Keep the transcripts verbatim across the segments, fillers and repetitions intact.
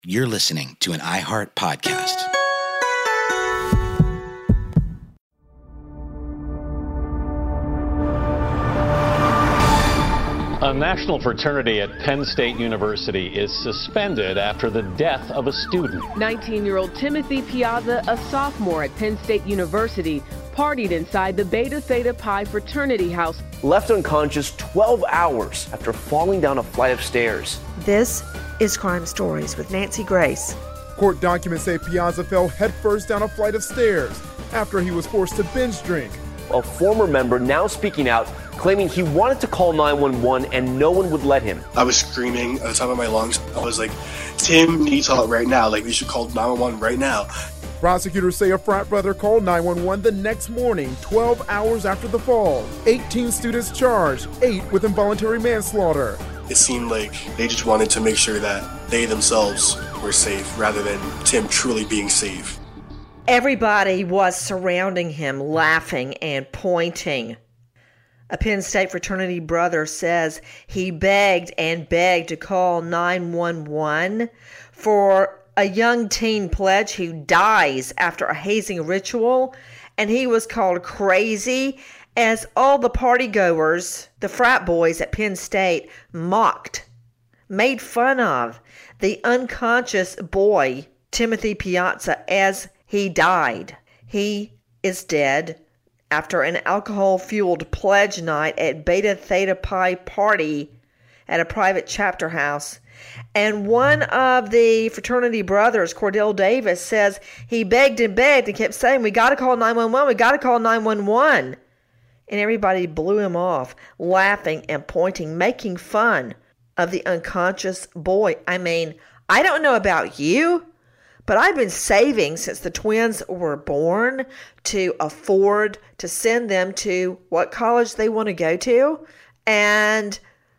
You're listening to an iHeart podcast. A national fraternity at Penn State University is suspended after the death of a student. nineteen-year-old Timothy Piazza, a sophomore at Penn State University, partied inside the Beta Theta Pi fraternity house. Left unconscious twelve hours after falling down a flight of stairs. This is Crime Stories with Nancy Grace. Court documents say Piazza fell headfirst down a flight of stairs after he was forced to binge drink. A former member now speaking out, claiming he wanted to call nine one one and no one would let him. I was screaming at the top of my lungs. I was like, Tim needs help right now. Like, we should call nine one one right now. Prosecutors say a frat brother called nine one one the next morning, twelve hours after the fall. eighteen students charged, eight with involuntary manslaughter. It seemed like they just wanted to make sure that they themselves were safe rather than Tim truly being safe. Everybody was surrounding him, laughing and pointing. A Penn State fraternity brother says he begged and begged to call nine one one for a young teen pledge who dies after a hazing ritual, and he was called crazy as all the partygoers, the frat boys at Penn State, mocked, made fun of the unconscious boy, Timothy Piazza, as he died. He is dead after an alcohol-fueled pledge night at Beta Theta Pi party at a private chapter house. And one of the fraternity brothers, Cordell Davis, says he begged and begged and kept saying, we got to call nine one one, we got to call nine one one. And everybody blew him off, laughing and pointing, making fun of the unconscious boy. I mean, I don't know about you, but I've been saving since the twins were born to afford to send them to what college they want to go to. And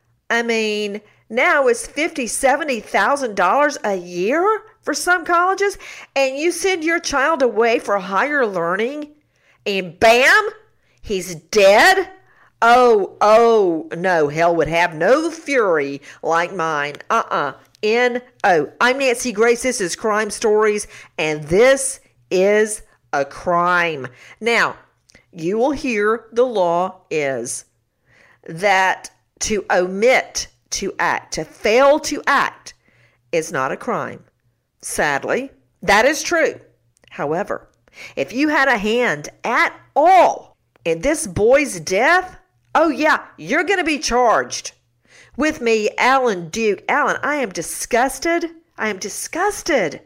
I mean, now it's fifty thousand dollars, seventy thousand dollars a year for some colleges. And you send your child away for higher learning and bam, he's dead. Oh, oh, no, hell would have no fury like mine. Uh-uh. N O. I'm Nancy Grace. This is Crime Stories, and this is a crime. Now, you will hear the law is that to omit to act, to fail to act, is not a crime. Sadly, that is true. However, if you had a hand at all in this boy's death, oh yeah, you're going to be charged. With me, Alan Duke. Alan, I am disgusted. I am disgusted.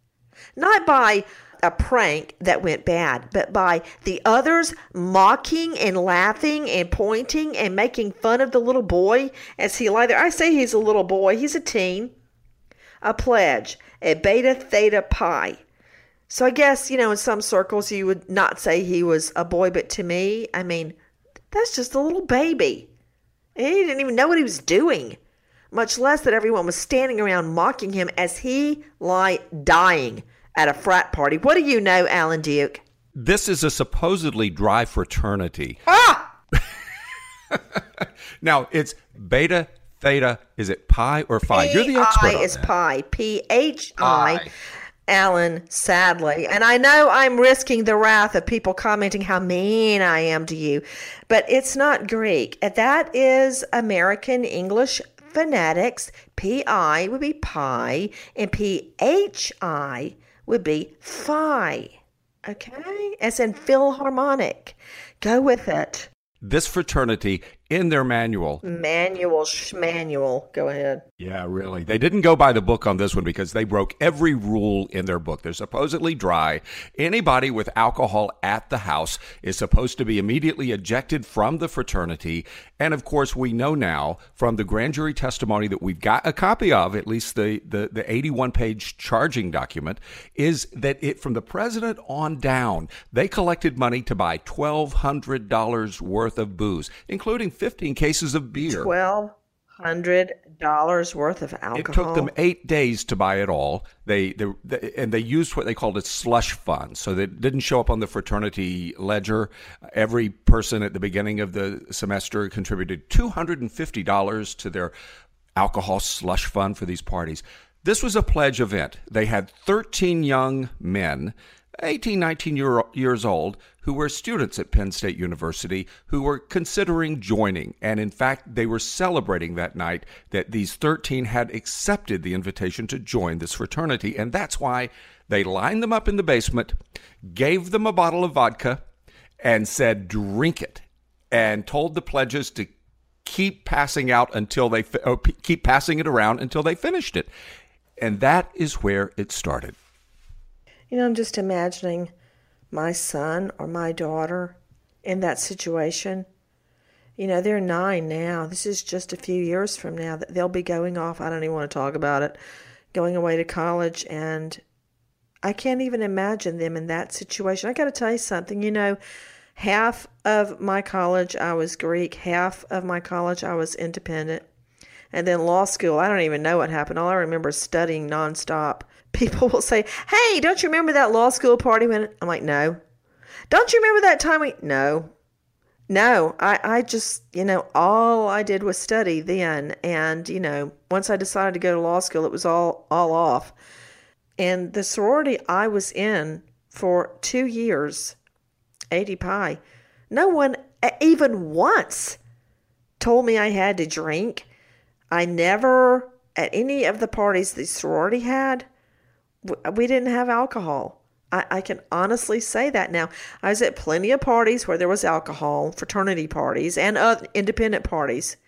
Not by a prank that went bad, but by the others mocking and laughing and pointing and making fun of the little boy as he lay there. I say he's a little boy. He's a teen. A pledge at Beta Theta Pi. So I guess, you know, in some circles you would not say he was a boy, but to me, I mean, that's just a little baby. He didn't even know what he was doing, much less that everyone was standing around mocking him as he lay dying at a frat party. What do you know, Alan Duke? This is a supposedly dry fraternity. Ah! Now, it's Beta Theta. Is it Pi or Phi? You're the expert on is that. Pi. P H I. Alan, sadly. And I know I'm risking the wrath of people commenting how mean I am to you, but it's not Greek. That is American English phonetics. P I would be pi, and P H I would be phi. Okay? As in Philharmonic. Go with it. This fraternity, in their manual. Manual, schmanual. Go ahead. Yeah, really. They didn't go by the book on this one because they broke every rule in their book. They're supposedly dry. Anybody with alcohol at the house is supposed to be immediately ejected from the fraternity. And of course, we know now from the grand jury testimony that we've got a copy of, at least the, the, the eighty-one page charging document, is that it from the president on down, they collected money to buy twelve hundred dollars worth of booze, including fifteen cases of beer. twelve hundred dollars worth of alcohol. It took them eight days to buy it all. They, they, they and they used what they called a slush fund, so that it didn't show up on the fraternity ledger. Every person at the beginning of the semester contributed two hundred fifty dollars to their alcohol slush fund for these parties. This was a pledge event. They had thirteen young men, eighteen, nineteen year, years old, who were students at Penn State University who were considering joining. And in fact, they were celebrating that night that these thirteen had accepted the invitation to join this fraternity. And that's why they lined them up in the basement, gave them a bottle of vodka, and said, drink it, and told the pledges to keep passing out until they, or keep passing it around until they finished it. And that is where it started. You know, I'm just imagining my son or my daughter in that situation. You know, they're nine now. This is just a few years from now that they'll be going off. I don't even want to talk about it. Going away to college. And I can't even imagine them in that situation. I got to tell you something. You know, half of my college I was Greek. Half of my college I was independent. And then law school, I don't even know what happened. All I remember is studying nonstop. People will say, hey, don't you remember that law school party when... I'm like, no. Don't you remember that time we... No. No. I, I just, you know, all I did was study then. And, you know, once I decided to go to law school, it was all, all off. And the sorority I was in for two years, A D Pi, no one even once told me I had to drink. I never, at any of the parties the sorority had, we didn't have alcohol. I, I can honestly say that now. I was at plenty of parties where there was alcohol, fraternity parties, and uh, independent parties.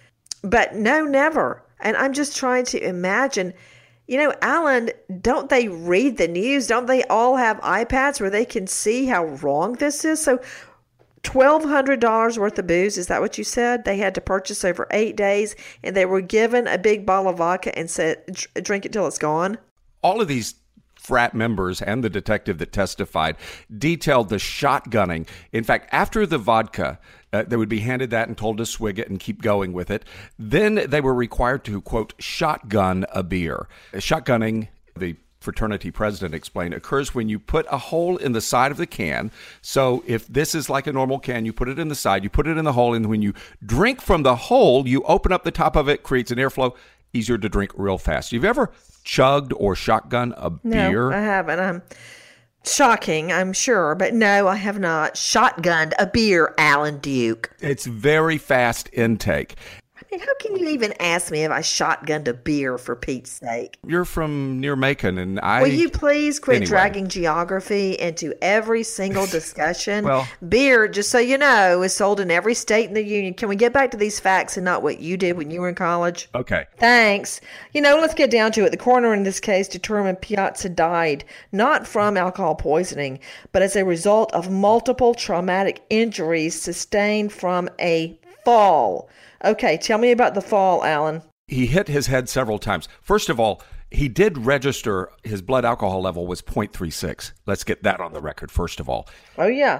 But no, never. And I'm just trying to imagine, you know, Alan, don't they read the news? Don't they all have iPads where they can see how wrong this is? So twelve hundred dollars worth of booze, is that what you said? They had to purchase over eight days, and they were given a big bottle of vodka and said, drink it till it's gone? All of these frat members and the detective that testified detailed the shotgunning. In fact, after the vodka, uh, they would be handed that and told to swig it and keep going with it. Then they were required to, quote, shotgun a beer. Shotgunning, the fraternity president explained, occurs when you put a hole in the side of the can. So if this is like a normal can, you put it in the side, you put it in the hole, and when you drink from the hole, you open up the top of it, creates an airflow, easier to drink real fast. You've ever chugged or shotgun a beer? No, I haven't. Um, shocking, I'm sure, but no, I have not shotgunned a beer, Alan Duke. It's very fast intake. I mean, how can you even ask me if I shotgunned a beer, for Pete's sake? You're from near Macon, and I... Will you please quit anyway. dragging geography into every single discussion? Well, beer, just so you know, is sold in every state in the union. Can we get back to these facts and not what you did when you were in college? Okay. Thanks. You know, let's get down to it. The coroner in this case determined Piazza died not from alcohol poisoning, but as a result of multiple traumatic injuries sustained from a fall. Okay, tell me about the fall, Alan. He hit his head several times. First of all, he did register his blood alcohol level was point three six. Let's get that on the record, first of all. Oh, yeah.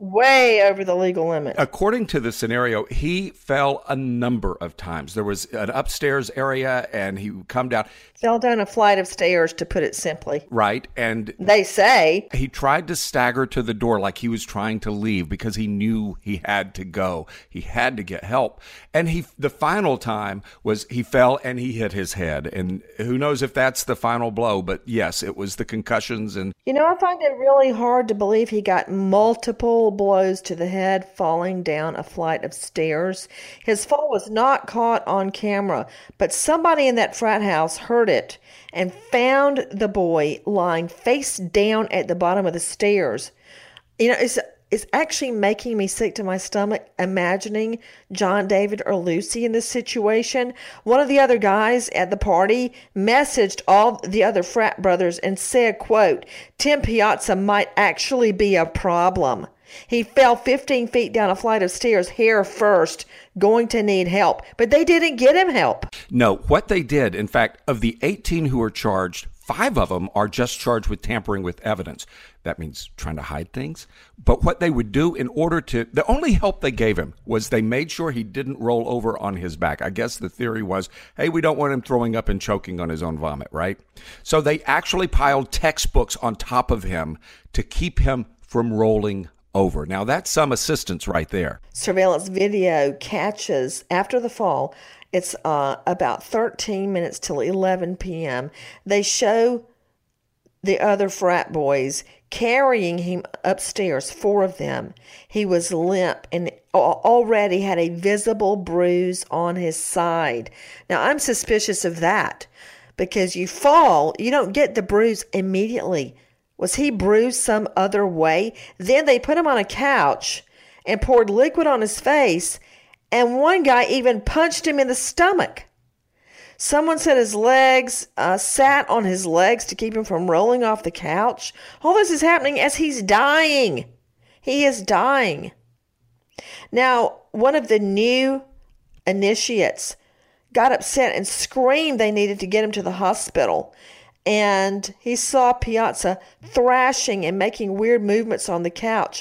Way over the legal limit. According to the scenario, he fell a number of times. There was an upstairs area, and he would come down. Fell down a flight of stairs, to put it simply. Right, and... They say. He tried to stagger to the door like he was trying to leave because he knew he had to go. He had to get help. And he, the final time was he fell and he hit his head. And who knows if that's the final blow, but yes, it was the concussions. And you know, I find it really hard to believe he got multiple blows to the head falling down a flight of stairs. His fall was not caught on camera, but somebody in that frat house heard it and found the boy lying face down at the bottom of the stairs. You know, it's it's actually making me sick to my stomach imagining John David or Lucy in this situation. One of the other guys at the party messaged all the other frat brothers and said, quote, Tim Piazza might actually be a problem. He fell fifteen feet down a flight of stairs hair first, going to need help. But they didn't get him help. No, what they did, in fact, of the eighteen who were charged, five of them are just charged with tampering with evidence. That means trying to hide things. But what they would do in order to, the only help they gave him was they made sure he didn't roll over on his back. I guess the theory was, hey, we don't want him throwing up and choking on his own vomit, right? So they actually piled textbooks on top of him to keep him from rolling over. Now, that's some assistance right there. Surveillance video catches, after the fall, It's uh, about thirteen minutes till eleven p.m. They show the other frat boys carrying him upstairs, four of them. He was limp and already had a visible bruise on his side. Now, I'm suspicious of that because you fall, you don't get the bruise immediately. Was he bruised some other way? Then they put him on a couch and poured liquid on his face, and one guy even punched him in the stomach. Someone said his legs, uh, sat on his legs to keep him from rolling off the couch. All this is happening as he's dying. He is dying. Now, one of the new initiates got upset and screamed they needed to get him to the hospital. And he saw Piazza thrashing and making weird movements on the couch,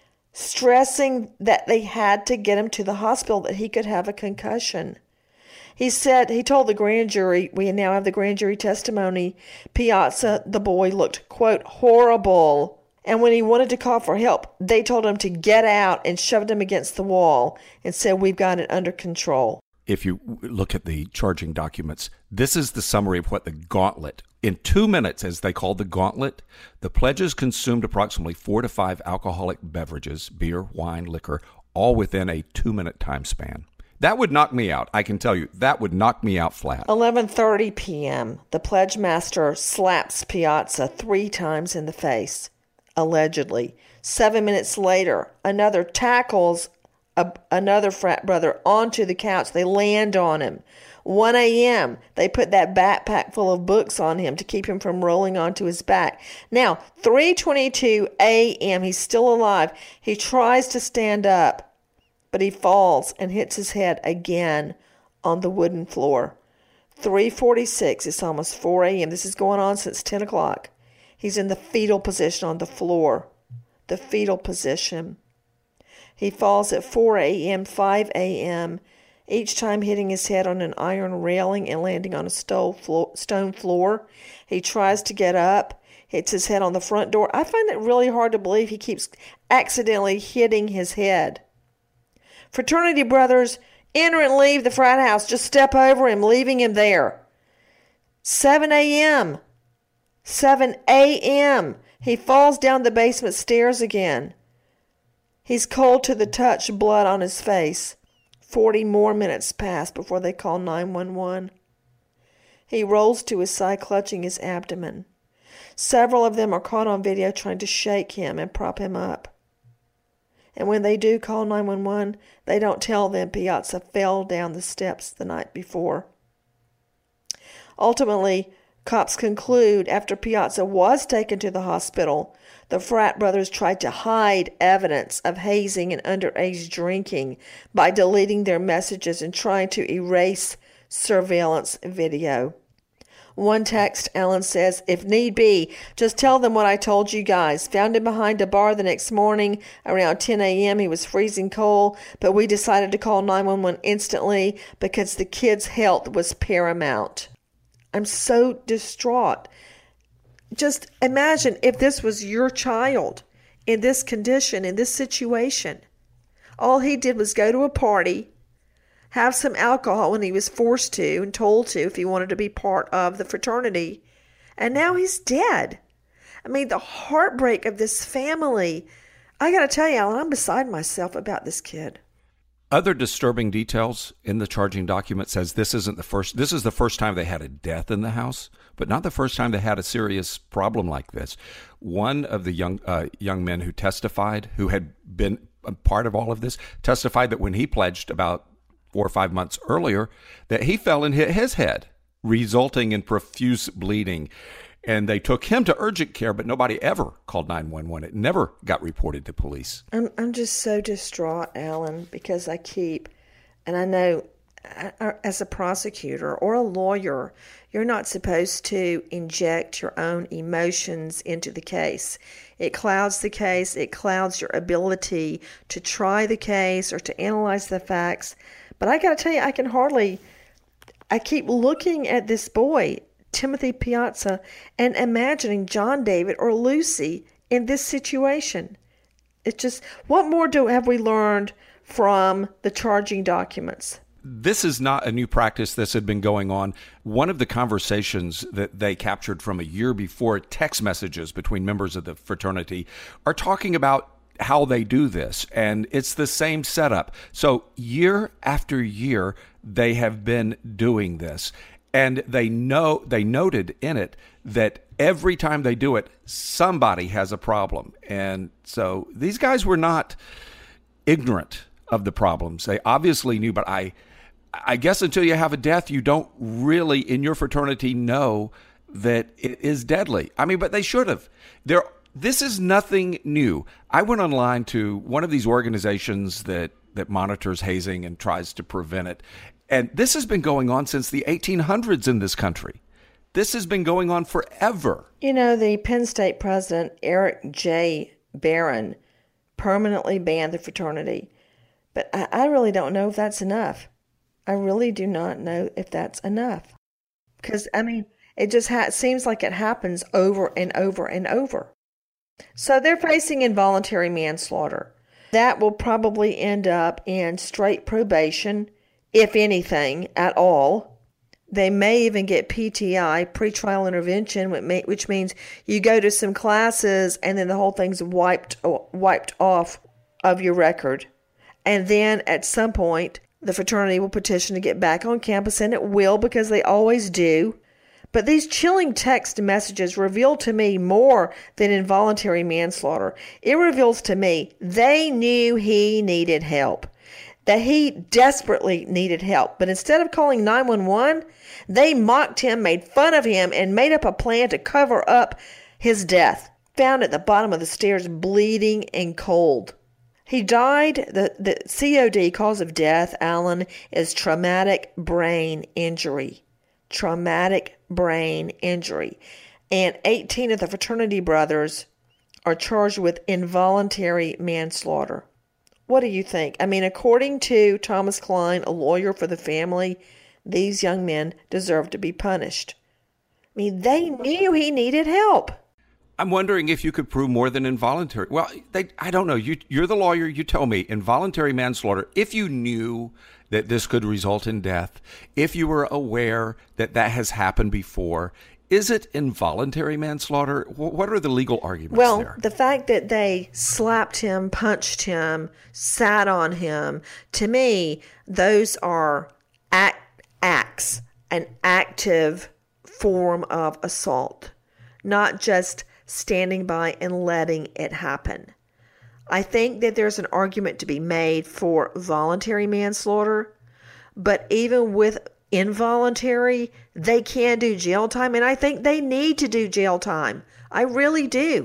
stressing that they had to get him to the hospital, that he could have a concussion. He said, he told the grand jury, we now have the grand jury testimony, Piazza, the boy, looked, quote, horrible. And when he wanted to call for help, they told him to get out and shoved him against the wall and said, we've got it under control. If you look at the charging documents, this is the summary of what the gauntlet. In two minutes, as they called the gauntlet, the pledges consumed approximately four to five alcoholic beverages, beer, wine, liquor, all within a two-minute time span. That would knock me out. I can tell you, that would knock me out flat. eleven thirty p.m., the pledge master slaps Piazza three times in the face, allegedly. Seven minutes later, another tackles a, another frat brother onto the couch. They land on him. one a.m., they put that backpack full of books on him to keep him from rolling onto his back. Now, three twenty-two a.m., he's still alive. He tries to stand up, but he falls and hits his head again on the wooden floor. three forty-six, it's almost four a.m. This is going on since ten o'clock. He's in the fetal position on the floor. The fetal position. He falls at four a.m., five a.m., each time hitting his head on an iron railing and landing on a stone floor. He tries to get up, hits his head on the front door. I find it really hard to believe he keeps accidentally hitting his head. Fraternity brothers enter and leave the frat house. Just step over him, leaving him there. seven a.m. seven a.m. He falls down the basement stairs again. He's cold to the touch, blood on his face. Forty more minutes pass before they call nine one one. He rolls to his side, clutching his abdomen. Several of them are caught on video trying to shake him and prop him up. And when they do call nine one one, they don't tell them Piazza fell down the steps the night before. Ultimately, cops conclude after Piazza was taken to the hospital, the frat brothers tried to hide evidence of hazing and underage drinking by deleting their messages and trying to erase surveillance video. One text, Alan says, if need be, just tell them what I told you guys. Found him behind a bar the next morning around ten a.m. He was freezing cold, but we decided to call nine one one instantly because the kid's health was paramount. I'm so distraught. Just imagine if this was your child in this condition, in this situation. All he did was go to a party, have some alcohol when he was forced to and told to if he wanted to be part of the fraternity, and now he's dead. I mean, the heartbreak of this family. I got to tell you, Alan, I'm beside myself about this kid. Other disturbing details in the charging document says this isn't the first, this is the first time they had a death in the house, but not the first time they had a serious problem like this. One of the young uh, young men who testified, who had been a part of all of this, testified that when he pledged about four or five months earlier, that he fell and hit his head, resulting in profuse bleeding. And they took him to urgent care, but nobody ever called nine one one. It never got reported to police. I'm I'm just so distraught, Alan, because I keep, and I know as a prosecutor or a lawyer, you're not supposed to inject your own emotions into the case. It clouds the case. It clouds your ability to try the case or to analyze the facts. But I got to tell you, I can hardly, I keep looking at this boy, Timothy Piazza, and imagining John David or Lucy in this situation. It's just, what more do have we learned from the charging documents? this is not a new practice. This had been going on. One of the conversations that they captured from a year before, text messages between members of the fraternity, are talking about how they do this. And it's the same setup. So year after year, they have been doing this. And they know they noted in it that every time they do it, somebody has a problem. And so these guys were not ignorant of the problems. They obviously knew, but I I guess until you have a death, you don't really, in your fraternity, know that it is deadly. I mean, but they should have. There, this is nothing new. I went online to one of these organizations that, that monitors hazing and tries to prevent it. And this has been going on since the eighteen hundreds in this country. This has been going on forever. You know, the Penn State president, Eric J. Barron, permanently banned the fraternity. But I, I really don't know if that's enough. I really do not know if that's enough. Because, I mean, it just ha- seems like it happens over and over and over. So they're facing involuntary manslaughter. That will probably end up in straight probation, if anything at all. They may even get P T I, pretrial intervention, which means you go to some classes and then the whole thing's wiped wiped off of your record. And then at some point, the fraternity will petition to get back on campus, and it will, because they always do. But these chilling text messages reveal to me more than involuntary manslaughter. It reveals to me they knew he needed help, that he desperately needed help. But instead of calling nine one one, they mocked him, made fun of him, and made up a plan to cover up his death, found at the bottom of the stairs bleeding and cold. He died. The, the C O D, cause of death, Alan, is traumatic brain injury. Traumatic brain injury. And eighteen of the fraternity brothers are charged with involuntary manslaughter. What do you think? I mean, according to Thomas Klein, a lawyer for the family, these young men deserve to be punished. I mean, they knew he needed help. I'm wondering if you could prove more than involuntary. Well, they, I don't know. You, you're the lawyer. You tell me. Involuntary manslaughter, if you knew that this could result in death, if you were aware that that has happened before, is it involuntary manslaughter? What are the legal arguments well, there? Well, the fact that they slapped him, punched him, sat on him, to me, those are act, acts, an active form of assault, not just standing by and letting it happen. I think that there's an argument to be made for voluntary manslaughter, but even with involuntary, they can do jail time, and I think they need to do jail time. I really do.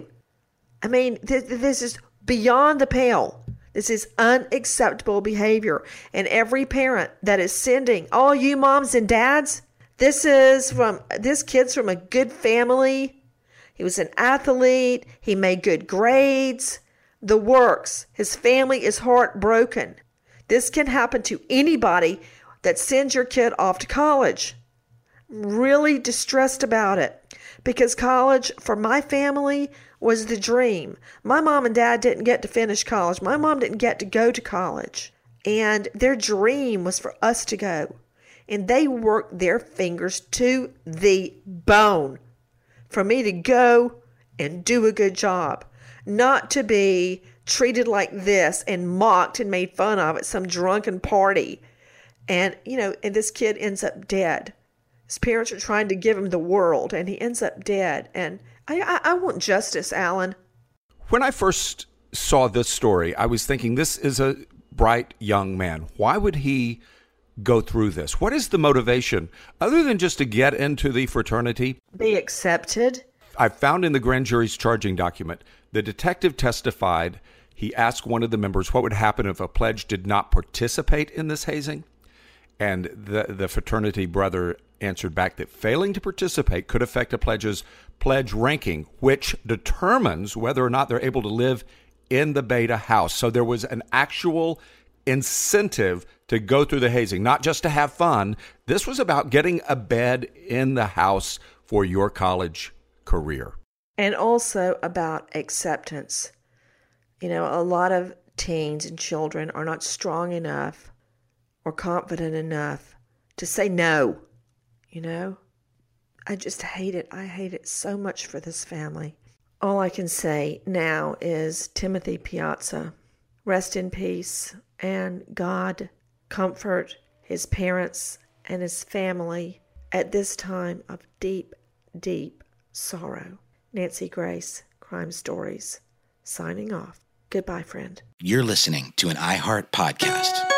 I mean, th- this is beyond the pale. This is unacceptable behavior. And every parent that is sending, all you moms and dads, this is from, this kid's from a good family. He was an athlete. He made good grades. The works. His family is heartbroken. This can happen to anybody that sends your kid off to college. I'm really distressed about it, because college for my family was the dream. My mom and dad didn't get to finish college. My mom didn't get to go to college. And their dream was for us to go. And they worked their fingers to the bone for me to go and do a good job, not to be treated like this and mocked and made fun of at some drunken party. And, you know, and this kid ends up dead. His parents are trying to give him the world, and he ends up dead. And I, I, I want justice, Alan. When I first saw this story, I was thinking, this is a bright young man. Why would he go through this? What is the motivation, other than just to get into the fraternity? Be accepted. I found in the grand jury's charging document, the detective testified. He asked one of the members what would happen if a pledge did not participate in this hazing. And the, the fraternity brother answered back that failing to participate could affect a pledge's pledge ranking, which determines whether or not they're able to live in the beta house. So there was an actual incentive to go through the hazing, not just to have fun. This was about getting a bed in the house for your college career. And also about acceptance. You know, a lot of teens and children are not strong enough or confident enough to say no. You know, I just hate it. I hate it so much for this family. All I can say now is Timothy Piazza, rest in peace, and God comfort his parents and his family at this time of deep, deep sorrow. Nancy Grace, Crime Stories, signing off. Goodbye, friend. You're listening to an iHeart podcast.